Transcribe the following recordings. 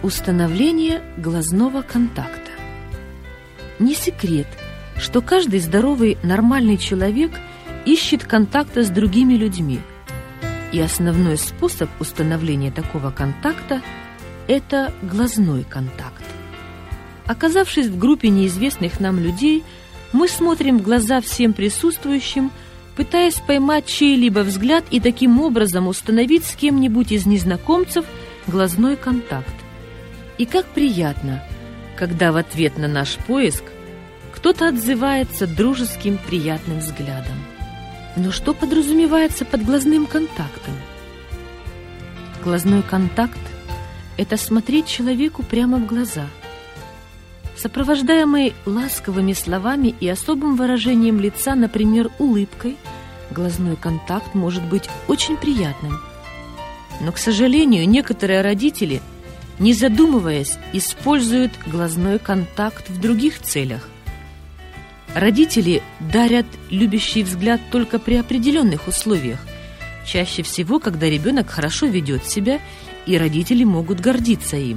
Установление глазного контакта. Не секрет, что каждый здоровый, нормальный человек ищет контакта с другими людьми. И основной способ установления такого контакта – это глазной контакт. Оказавшись в группе неизвестных нам людей, мы смотрим в глаза всем присутствующим, пытаясь поймать чей-либо взгляд и таким образом установить с кем-нибудь из незнакомцев глазной контакт. И как приятно, когда в ответ на наш поиск кто-то отзывается дружеским, приятным взглядом. Но что подразумевается под глазным контактом? Глазной контакт – это смотреть человеку прямо в глаза. Сопровождаемый ласковыми словами и особым выражением лица, например, улыбкой, глазной контакт может быть очень приятным. Но, к сожалению, некоторые родители, не задумываясь, используют глазной контакт в других целях. Родители дарят любящий взгляд только при определенных условиях, чаще всего, когда ребенок хорошо ведет себя, и родители могут гордиться им.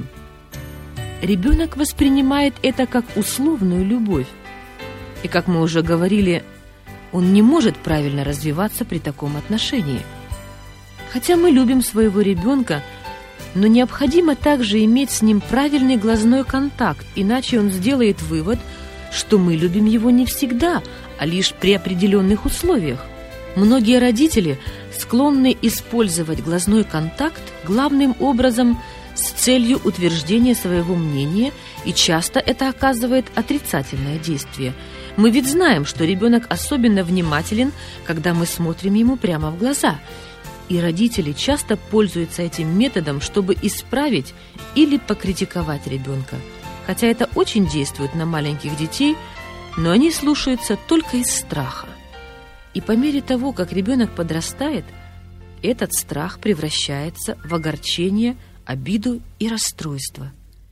Ребенок воспринимает это как условную любовь, и, как мы уже говорили, он не может правильно развиваться при таком отношении. Хотя мы любим своего ребенка, но необходимо также иметь с ним правильный глазной контакт, иначе он сделает вывод, что мы любим его не всегда, а лишь при определенных условиях. Многие родители склонны использовать глазной контакт главным образом с целью утверждения своего мнения, и часто это оказывает отрицательное действие. Мы ведь знаем, что ребенок особенно внимателен, когда мы смотрим ему прямо в глаза. И родители часто пользуются этим методом, чтобы исправить или покритиковать ребенка. Хотя это очень действует на маленьких детей, но они слушаются только из страха. И по мере того, как ребенок подрастает, этот страх превращается в огорчение, обиду и расстройство.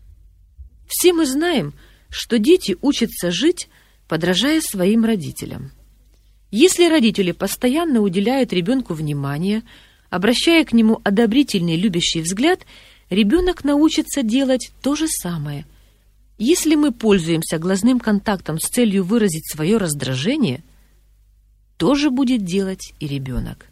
Все мы знаем, что дети учатся жить, подражая своим родителям. Если родители постоянно уделяют ребенку внимание, обращая к нему одобрительный любящий взгляд, ребенок научится делать то же самое. Если мы пользуемся глазным контактом с целью выразить свое раздражение, то же будет делать и ребенок.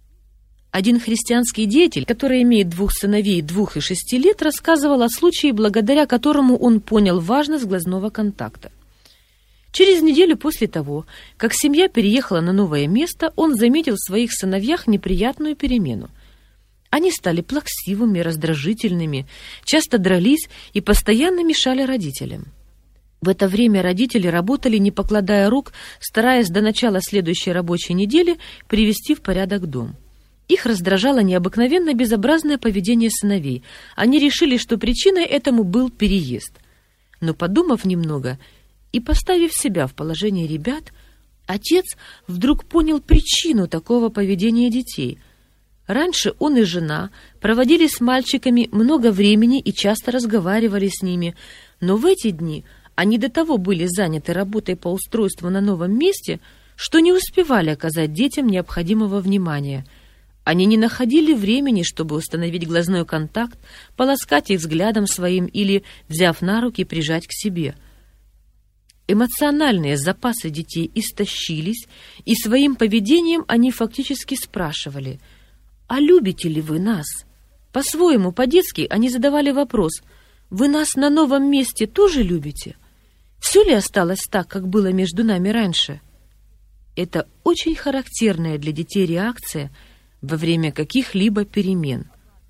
Один христианский деятель, который имеет 2 сыновей 2 и 6 лет, рассказывал о случае, благодаря которому он понял важность глазного контакта. Через неделю после того, как семья переехала на новое место, он заметил в своих сыновьях неприятную перемену. Они стали плаксивыми, раздражительными, часто дрались и постоянно мешали родителям. В это время родители работали, не покладая рук, стараясь до начала следующей рабочей недели привести в порядок дом. Их раздражало необыкновенно безобразное поведение сыновей. Они решили, что причиной этому был переезд. Но, подумав немного и поставив себя в положение ребят, отец вдруг понял причину такого поведения детей. Раньше он и жена проводили с мальчиками много времени и часто разговаривали с ними, но в эти дни они до того были заняты работой по устройству на новом месте, что не успевали оказать детям необходимого внимания. Они не находили времени, чтобы установить глазной контакт, поласкать их взглядом своим или, взяв на руки, прижать к себе. Эмоциональные запасы детей истощились, и своим поведением они фактически спрашивали: «А любите ли вы нас?» По-своему, по-детски они задавали вопрос: «Вы нас на новом месте тоже любите? Все ли осталось так, как было между нами раньше?» Это очень характерная для детей реакция во время каких-либо перемен.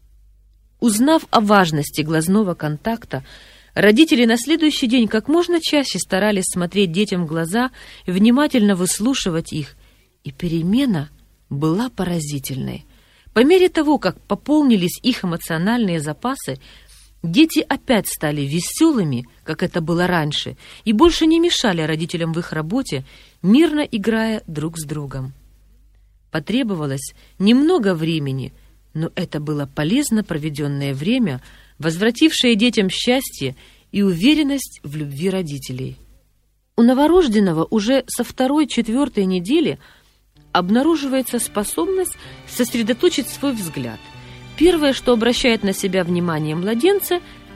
Узнав о важности глазного контакта, родители на следующий день как можно чаще старались смотреть детям в глаза, внимательно выслушивать их, и перемена была поразительной. По мере того, как пополнились их эмоциональные запасы, дети опять стали веселыми, как это было раньше, и больше не мешали родителям в их работе, мирно играя друг с другом. Потребовалось немного времени, но это было полезно проведенное время, возвратившее детям счастье и уверенность в любви родителей. У новорожденного уже со 2-4 недели обнаруживается способность сосредоточить свой взгляд. Первое, что обращает на себя внимание младенца,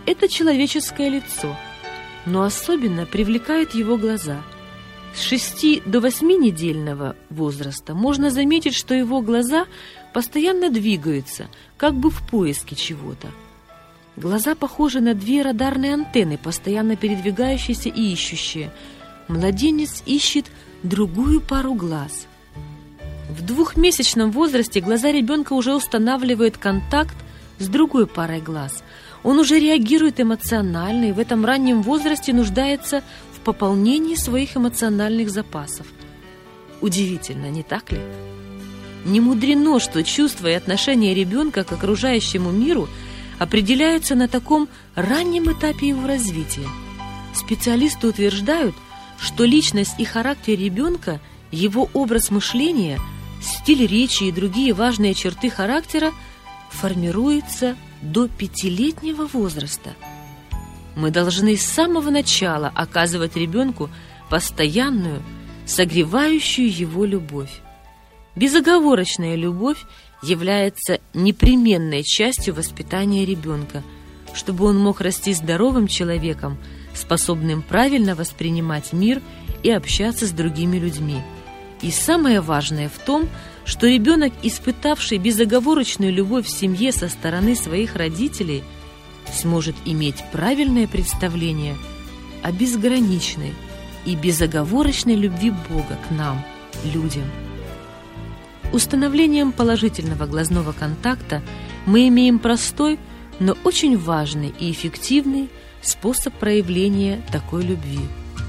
это человеческое лицо, но особенно привлекают его глаза. С 6 до 8-недельного возраста можно заметить, что его глаза постоянно двигаются, как бы в поиске чего-то. Глаза похожи на 2 радарные антенны, постоянно передвигающиеся и ищущие. Младенец ищет другую пару глаз. В 2-месячном возрасте глаза ребенка уже устанавливают контакт с другой парой глаз. Он уже реагирует эмоционально и в этом раннем возрасте нуждается в пополнении своих эмоциональных запасов. Удивительно, не так ли? Не мудрено, что чувства и отношения ребенка к окружающему миру определяются на таком раннем этапе его развития. Специалисты утверждают, что личность и характер ребенка, его образ мышления, стиль речи и другие важные черты характера формируются до 5-летнего возраста. Мы должны с самого начала оказывать ребенку постоянную, согревающую его любовь. Безоговорочная любовь является непременной частью воспитания ребенка, чтобы он мог расти здоровым человеком, способным правильно воспринимать мир и общаться с другими людьми. И самое важное в том, что ребенок, испытавший безоговорочную любовь в семье со стороны своих родителей, сможет иметь правильное представление о безграничной и безоговорочной любви Бога к нам, людям. Установлением положительного глазного контакта мы имеем простой, но очень важный и эффективный способ проявления такой любви.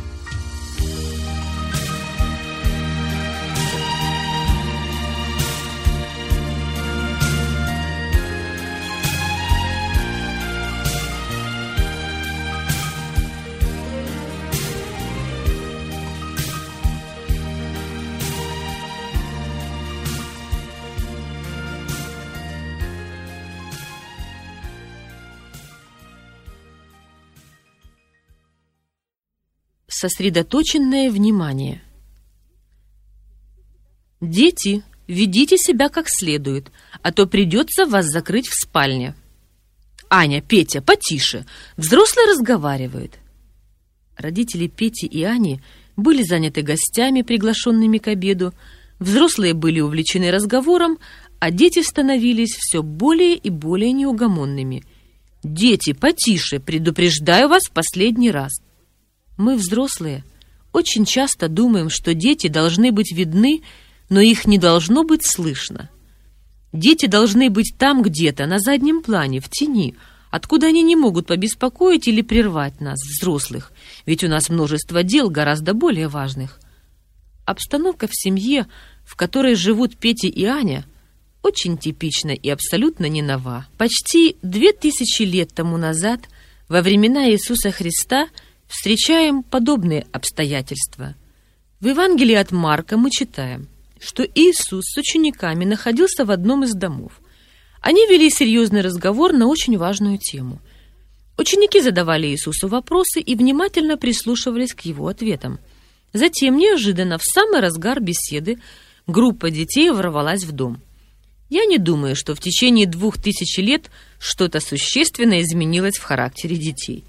Сосредоточенное внимание. Дети, ведите себя как следует, а то придется вас закрыть в спальне. Аня, Петя, потише, взрослые разговаривают. Родители Пети и Ани были заняты гостями, приглашенными к обеду, взрослые были увлечены разговором, а дети становились все более и более неугомонными. Дети, потише, предупреждаю вас в последний раз. Мы, взрослые, очень часто думаем, что дети должны быть видны, но их не должно быть слышно. Дети должны быть там где-то, на заднем плане, в тени, откуда они не могут побеспокоить или прервать нас, взрослых, ведь у нас множество дел гораздо более важных. Обстановка в семье, в которой живут Петя и Аня, очень типична и абсолютно не нова. Почти 2000 лет тому назад, во времена Иисуса Христа, встречаем подобные обстоятельства. В Евангелии от Марка мы читаем, что Иисус с учениками находился в одном из домов. Они вели серьезный разговор на очень важную тему. Ученики задавали Иисусу вопросы и внимательно прислушивались к его ответам. Затем, неожиданно, в самый разгар беседы, группа детей ворвалась в дом. Я не думаю, что в течение 2000 лет что-то существенно изменилось в характере детей.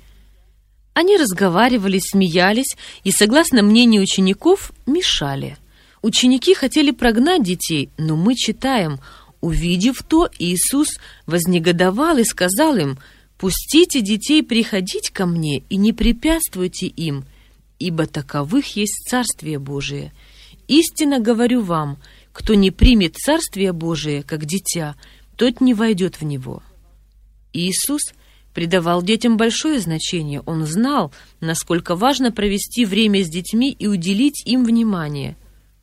Они разговаривали, смеялись и, согласно мнению учеников, мешали. Ученики хотели прогнать детей, но мы читаем: увидев то, Иисус вознегодовал и сказал им: «Пустите детей приходить ко мне и не препятствуйте им, ибо таковых есть Царствие Божие. Истинно говорю вам, кто не примет Царствие Божие, как дитя, тот не войдет в него». Иисус придавал детям большое значение. Он знал, насколько важно провести время с детьми и уделить им внимание.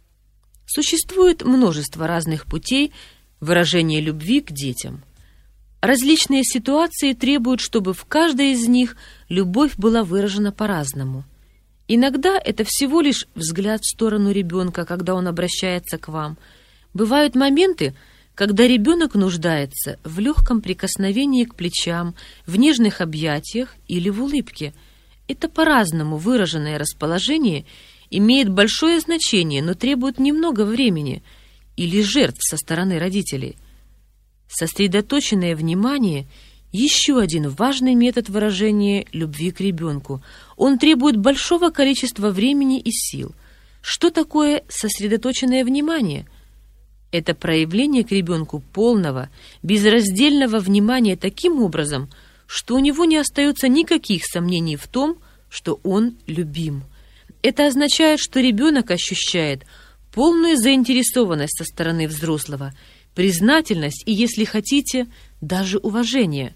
Существует множество разных путей выражения любви к детям. Различные ситуации требуют, чтобы в каждой из них любовь была выражена по-разному. Иногда это всего лишь взгляд в сторону ребенка, когда он обращается к вам. Бывают моменты, когда ребенок нуждается в легком прикосновении к плечам, в нежных объятиях или в улыбке. Это по-разному выраженное расположение имеет большое значение, но требует немного времени или жертв со стороны родителей. Сосредоточенное внимание Еще один важный метод выражения любви к ребенку. Он требует большого количества времени и сил. Что такое сосредоточенное внимание? Это проявление к ребенку полного, безраздельного внимания таким образом, что у него не остается никаких сомнений в том, что он любим. Это означает, что ребенок ощущает полную заинтересованность со стороны взрослого, признательность и, если хотите, даже уважение.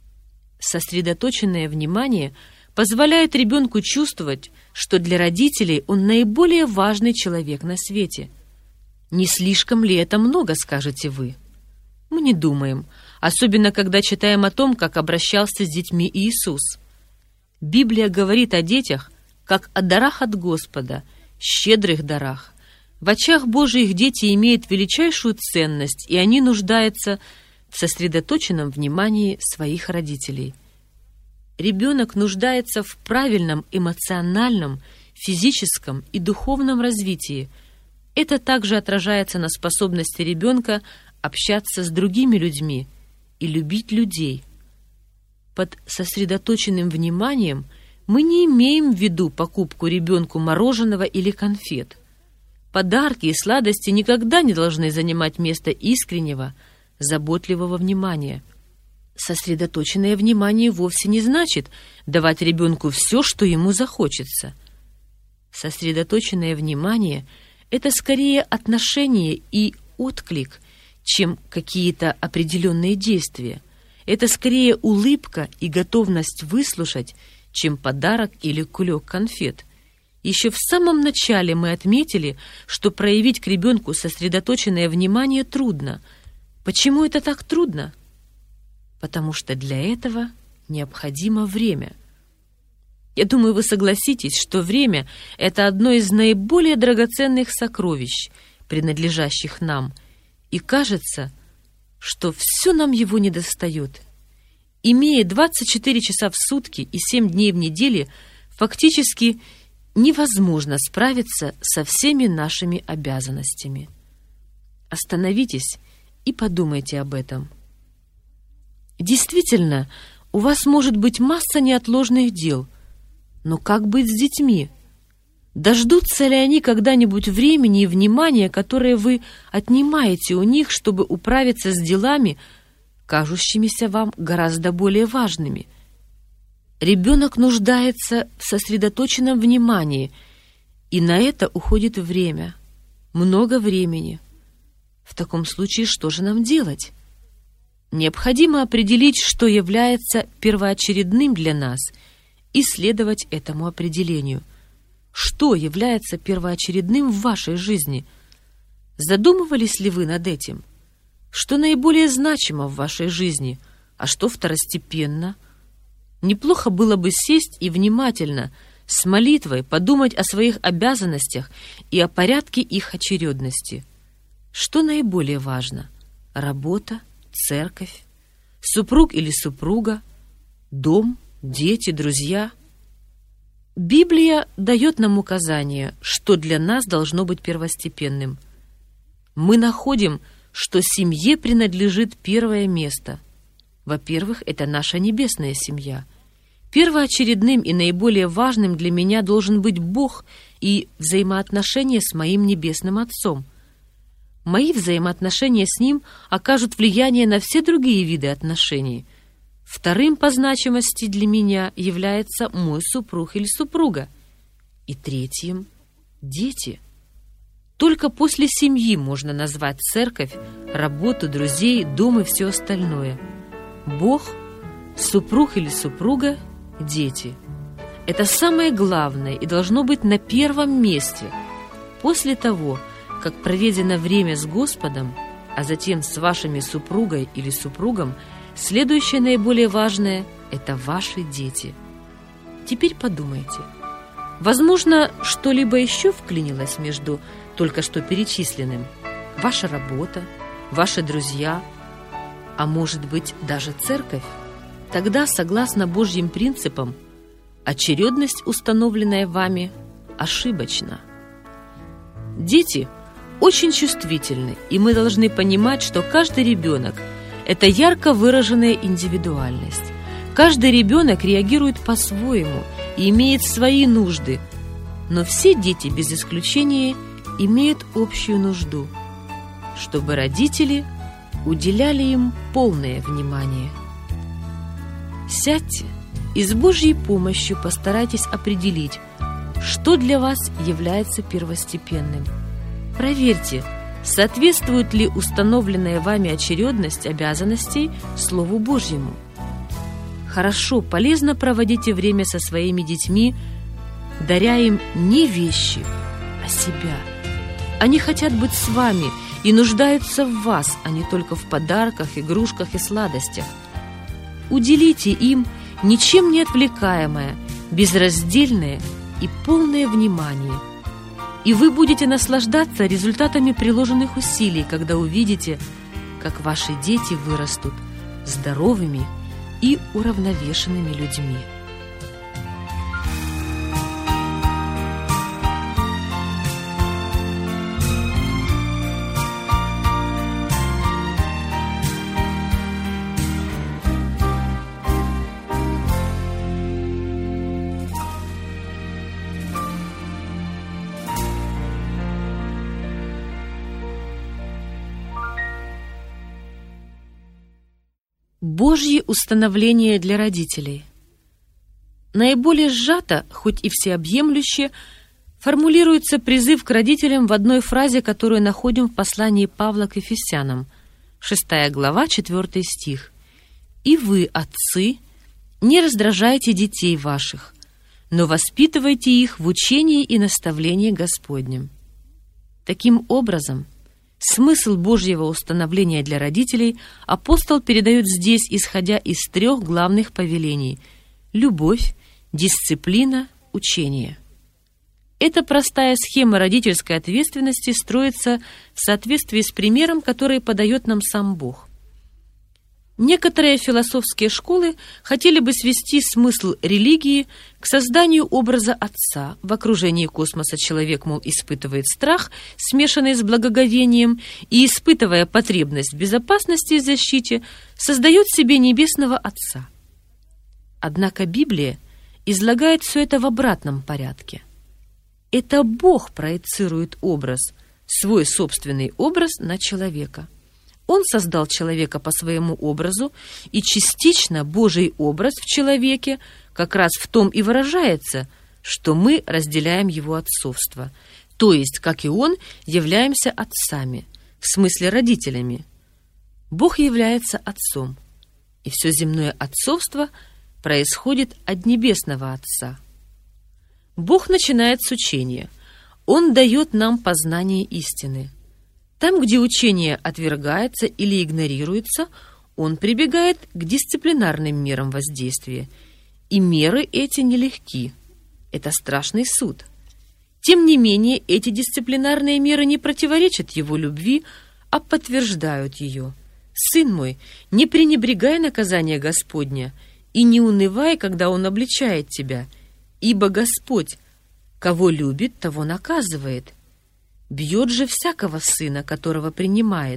Сосредоточенное внимание позволяет ребенку чувствовать, что для родителей он наиболее важный человек на свете. Не слишком ли это много, скажете вы? Мы не думаем, особенно когда читаем о том, как обращался с детьми Иисус. Библия говорит о детях, как о дарах от Господа, щедрых дарах. В очах Божиих дети имеют величайшую ценность, и они нуждаются в сосредоточенном внимании своих родителей. Ребенок нуждается в правильном эмоциональном, физическом и духовном развитии. Это также отражается на способности ребенка общаться с другими людьми и любить людей. Под сосредоточенным вниманием мы не имеем в виду покупку ребенку мороженого или конфет. Подарки и сладости никогда не должны занимать место искреннего, заботливого внимания. Сосредоточенное внимание вовсе не значит давать ребенку все, что ему захочется. Сосредоточенное внимание – это скорее отношение и отклик, чем какие-то определенные действия. Это скорее улыбка и готовность выслушать, чем подарок или кулек конфет. Еще в самом начале мы отметили, что проявить к ребенку сосредоточенное внимание трудно. Почему это так трудно? Потому что для этого необходимо время. Я думаю, вы согласитесь, что время – это одно из наиболее драгоценных сокровищ, принадлежащих нам, и кажется, что все нам его недостает. Имея 24 часа в сутки и 7 дней в неделе, фактически невозможно справиться со всеми нашими обязанностями. Остановитесь и подумайте об этом. Действительно, у вас может быть масса неотложных дел, но как быть с детьми? Дождутся ли они когда-нибудь времени и внимания, которое вы отнимаете у них, чтобы управиться с делами, кажущимися вам гораздо более важными? Ребенок нуждается в сосредоточенном внимании, и на это уходит время, много времени. В таком случае что же нам делать? Необходимо определить, что является первоочередным для нас, и следовать этому определению. Что является первоочередным в вашей жизни? Задумывались ли вы над этим? Что наиболее значимо в вашей жизни, а что второстепенно? Неплохо было бы сесть и внимательно, с молитвой, подумать о своих обязанностях и о порядке их очередности. Что наиболее важно? Работа, церковь, супруг или супруга, дом, дети, друзья? Библия дает нам указание, что для нас должно быть первостепенным. Мы находим, что семье принадлежит первое место. Во-первых, это наша небесная семья. Первоочередным и наиболее важным для меня должен быть Бог и взаимоотношения с моим Небесным Отцом. Мои взаимоотношения с Ним окажут влияние на все другие виды отношений. Вторым по значимости для меня является мой супруг или супруга. И третьим – дети. Только после семьи можно назвать церковь, работу, друзей, дом и все остальное. Бог, супруг или супруга, дети. Это самое главное и должно быть на первом месте. После того, как проведено время с Господом, а затем с вашими супругой или супругом, следующее наиболее важное – это ваши дети. Теперь подумайте. Возможно, что-либо еще вклинилось между только что перечисленным? Ваша работа, ваши друзья, а может быть даже церковь? Тогда, согласно Божьим принципам, очередность, установленная вами, ошибочна. Дети очень чувствительны, и мы должны понимать, что каждый ребенок это ярко выраженная индивидуальность. Каждый ребенок реагирует по-своему и имеет свои нужды, но все дети без исключения имеют общую нужду, чтобы родители уделяли им полное внимание. Сядьте и с Божьей помощью постарайтесь определить, что для вас является первостепенным. Проверьте, соответствует ли установленная вами очередность обязанностей Слову Божьему. Хорошо, полезно проводите время со своими детьми, даря им не вещи, а себя. Они хотят быть с вами и нуждаются в вас, а не только в подарках, игрушках и сладостях. Уделите им ничем не отвлекаемое, безраздельное и полное внимание. И вы будете наслаждаться результатами приложенных усилий, когда увидите, как ваши дети вырастут здоровыми и уравновешенными людьми. Божьи установления для родителей. Наиболее сжато, хоть и всеобъемлюще, формулируется призыв к родителям в одной фразе, которую находим в послании Павла к Ефесянам, 6 глава, 4 стих. «И вы, отцы, не раздражайте детей ваших, но воспитывайте их в учении и наставлении Господнем». Таким образом, смысл Божьего установления для родителей апостол передает здесь, исходя из 3 главных повелений – любовь, дисциплина, учение. Эта простая схема родительской ответственности строится в соответствии с примером, который подает нам сам Бог. Некоторые философские школы хотели бы свести смысл религии к созданию образа отца. В окружении космоса человек, мол, испытывает страх, смешанный с благоговением, и, испытывая потребность в безопасности и защите, создает себе небесного отца. Однако Библия излагает все это в обратном порядке. Это Бог проецирует образ, свой собственный образ на человека. Он создал человека по своему образу, и частично Божий образ в человеке как раз в том и выражается, что мы разделяем его отцовство, то есть, как и он, являемся отцами, в смысле родителями. Бог является отцом, и все земное отцовство происходит от небесного Отца. Бог начинает с учения. Он дает нам познание истины. Там, где учение отвергается или игнорируется, он прибегает к дисциплинарным мерам воздействия. И меры эти нелегки. Это страшный суд. Тем не менее, эти дисциплинарные меры не противоречат его любви, а подтверждают ее. «Сын мой, не пренебрегай наказания Господня и не унывай, когда Он обличает тебя, ибо Господь, кого любит, того наказывает. Бьет же всякого сына, которого принимает.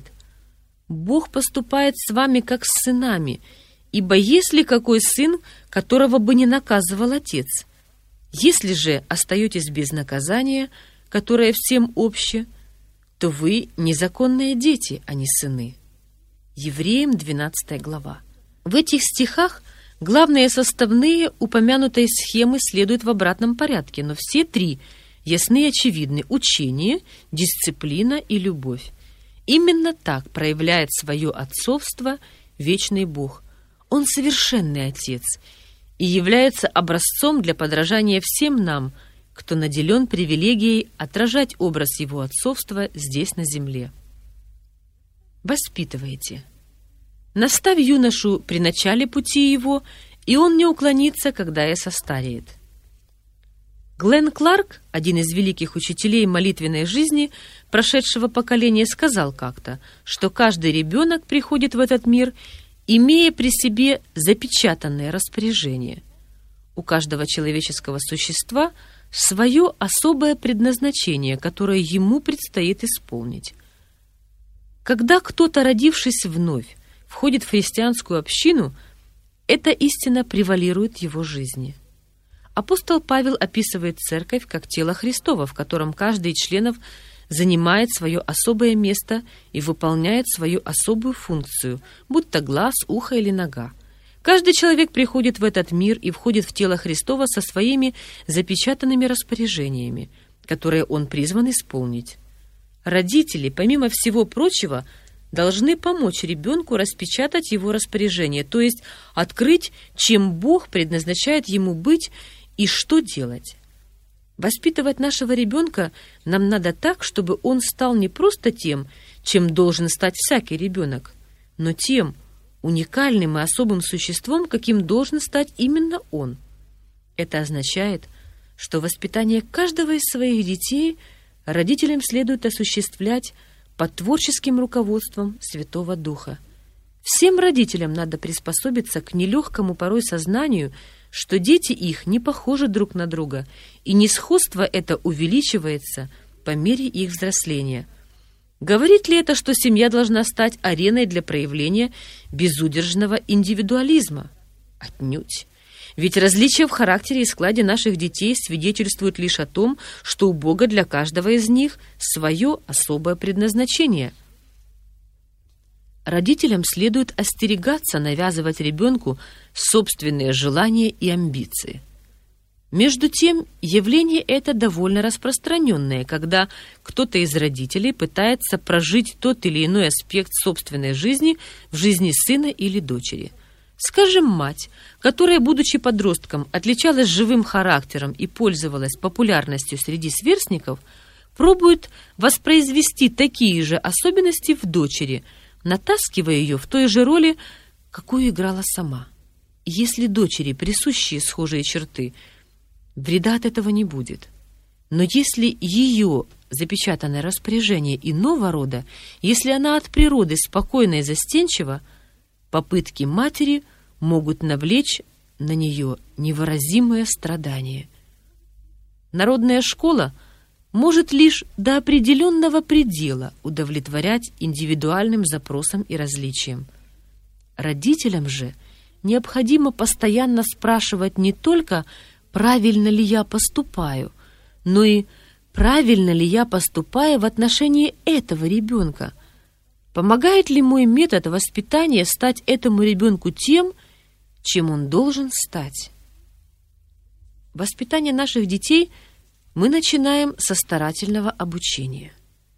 Бог поступает с вами, как с сынами, ибо есть ли какой сын, которого бы не наказывал отец? Если же остаетесь без наказания, которое всем обще, то вы незаконные дети, а не сыны». Евреям 12 глава. В этих стихах главные составные упомянутой схемы следуют в обратном порядке, но все 3 ясны и очевидны: учение, дисциплина и любовь. Именно так проявляет свое отцовство вечный Бог. Он совершенный Отец и является образцом для подражания всем нам, кто наделен привилегией отражать образ Его отцовства здесь, на земле. Воспитывайте. Наставь юношу при начале пути его, и он не уклонится, когда и состареет. Глен Кларк, один из великих учителей молитвенной жизни прошедшего поколения, сказал как-то, что каждый ребенок приходит в этот мир, имея при себе запечатанное распоряжение. У каждого человеческого существа свое особое предназначение, которое ему предстоит исполнить. Когда кто-то, родившись вновь, входит в христианскую общину, эта истина превалирует в его жизни. Апостол Павел описывает церковь как тело Христово, в котором каждый из членов занимает свое особое место и выполняет свою особую функцию, будь то глаз, ухо или нога. Каждый человек приходит в этот мир и входит в тело Христова со своими запечатанными распоряжениями, которые он призван исполнить. Родители, помимо всего прочего, должны помочь ребенку распечатать его распоряжение, то есть открыть, чем Бог предназначает ему быть и что делать. Воспитывать нашего ребенка нам надо так, чтобы он стал не просто тем, чем должен стать всякий ребенок, но тем уникальным и особым существом, каким должен стать именно он. Это означает, что воспитание каждого из своих детей родителям следует осуществлять под творческим руководством Святого Духа. Всем родителям надо приспособиться к нелегкому порой сознанию, что дети их не похожи друг на друга, и несходство это увеличивается по мере их взросления. Говорит ли это, что семья должна стать ареной для проявления безудержного индивидуализма? Отнюдь. Ведь различия в характере и складе наших детей свидетельствуют лишь о том, что у Бога для каждого из них свое особое предназначение. Родителям следует остерегаться навязывать ребенку собственные желания и амбиции. Между тем, явление это довольно распространенное, когда кто-то из родителей пытается прожить тот или иной аспект собственной жизни в жизни сына или дочери. Скажем, мать, которая, будучи подростком, отличалась живым характером и пользовалась популярностью среди сверстников, пробует воспроизвести такие же особенности в дочери, натаскивая ее в той же роли, какую играла сама. Если дочери присущие схожие черты, вреда от этого не будет. Но если ее запечатанное распоряжение иного рода, если она от природы спокойна и застенчива, попытки матери могут навлечь на нее невыразимое страдание. Народная школа может лишь до определенного предела удовлетворять индивидуальным запросам и различиям. Родителям же необходимо постоянно спрашивать не только, правильно ли я поступаю, но и правильно ли я поступаю в отношении этого ребенка. Помогает ли мой метод воспитания стать этому ребенку тем, чем он должен стать? Воспитание наших детей мы начинаем со старательного обучения.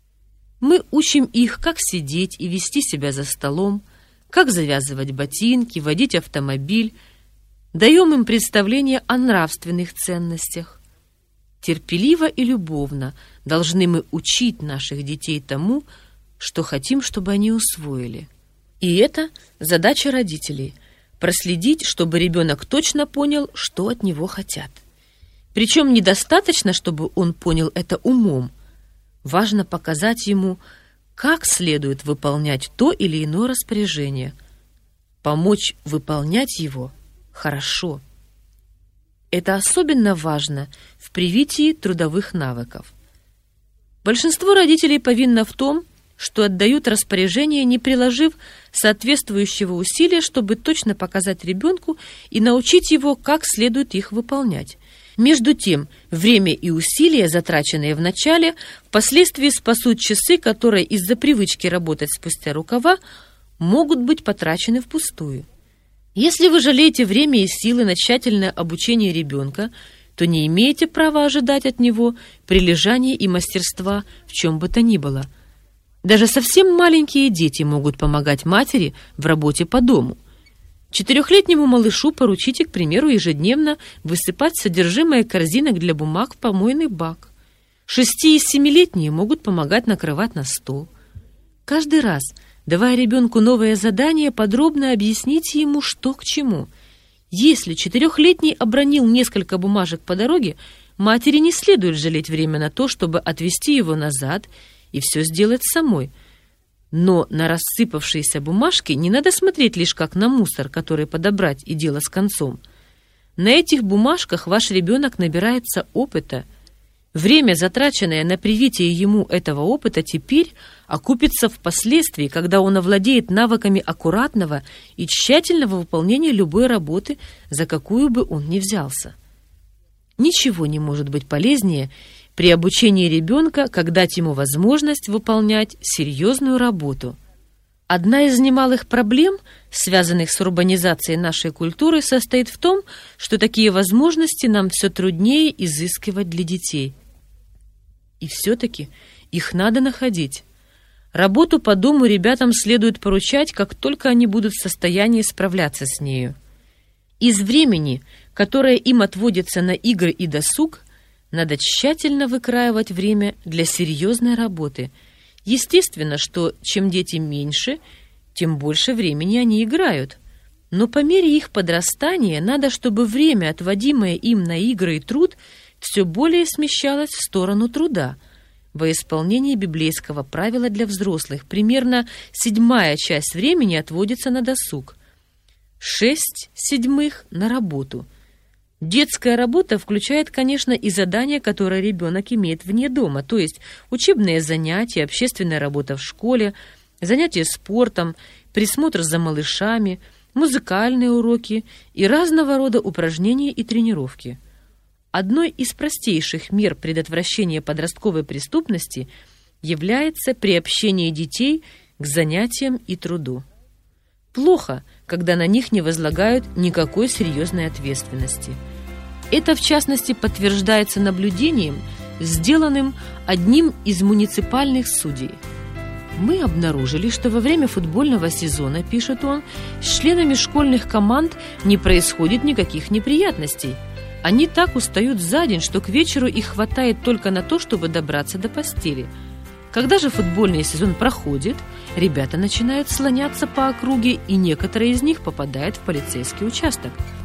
Мы учим их, как сидеть и вести себя за столом, как завязывать ботинки, водить автомобиль, даем им представление о нравственных ценностях. Терпеливо и любовно должны мы учить наших детей тому, что хотим, чтобы они усвоили. И это задача родителей – проследить, чтобы ребенок точно понял, что от него хотят. Причем недостаточно, чтобы он понял это умом. Важно показать ему, как следует выполнять то или иное распоряжение, помочь выполнять его хорошо. Это особенно важно в привитии трудовых навыков. Большинство родителей повинно в том, что отдают распоряжение, не приложив соответствующего усилия, чтобы точно показать ребенку и научить его, как следует их выполнять. Между тем, время и усилия, затраченные в начале, впоследствии спасут часы, которые из-за привычки работать спустя рукава могут быть потрачены впустую. Если вы жалеете время и силы на тщательное обучение ребенка, то не имеете права ожидать от него прилежания и мастерства в чем бы то ни было. Даже совсем маленькие дети могут помогать матери в работе по дому. 4-летнему малышу поручите, к примеру, ежедневно высыпать содержимое корзинок для бумаг в помойный бак. 6- и 7-летние могут помогать накрывать на стол. Каждый раз, давая ребенку новое задание, подробно объясните ему, что к чему. Если 4-летний обронил несколько бумажек по дороге, матери не следует жалеть время на то, чтобы отвезти его назад и все сделать самой. Но на рассыпавшиеся бумажки не надо смотреть лишь как на мусор, который подобрать и дело с концом. На этих бумажках ваш ребенок набирается опыта. Время, затраченное на привитие ему этого опыта, теперь окупится впоследствии, когда он овладеет навыками аккуратного и тщательного выполнения любой работы, за какую бы он ни взялся. Ничего не может быть полезнее при обучении ребенка, как дать ему возможность выполнять серьезную работу. Одна из немалых проблем, связанных с урбанизацией нашей культуры, состоит в том, что такие возможности нам все труднее изыскивать для детей. И все-таки их надо находить. Работу по дому ребятам следует поручать, как только они будут в состоянии справляться с нею. Из времени, которое им отводится на игры и досуг, надо тщательно выкраивать время для серьезной работы. Естественно, что чем дети меньше, тем больше времени они играют. Но по мере их подрастания надо, чтобы время, отводимое им на игры и труд, все более смещалось в сторону труда. Во исполнении библейского правила для взрослых примерно 1/7 часть времени отводится на досуг, 6/7 на работу. Детская работа включает, конечно, и задания, которые ребенок имеет вне дома, то есть учебные занятия, общественная работа в школе, занятия спортом, присмотр за малышами, музыкальные уроки и разного рода упражнения и тренировки. Одной из простейших мер предотвращения подростковой преступности является приобщение детей к занятиям и труду. Плохо, когда на них не возлагают никакой серьезной ответственности. Это, в частности, подтверждается наблюдением, сделанным одним из муниципальных судей. «Мы обнаружили, что во время футбольного сезона, — пишет он, — с членами школьных команд не происходит никаких неприятностей. Они так устают за день, что к вечеру их хватает только на то, чтобы добраться до постели. Когда же футбольный сезон проходит, ребята начинают слоняться по округе, и некоторые из них попадают в полицейский участок.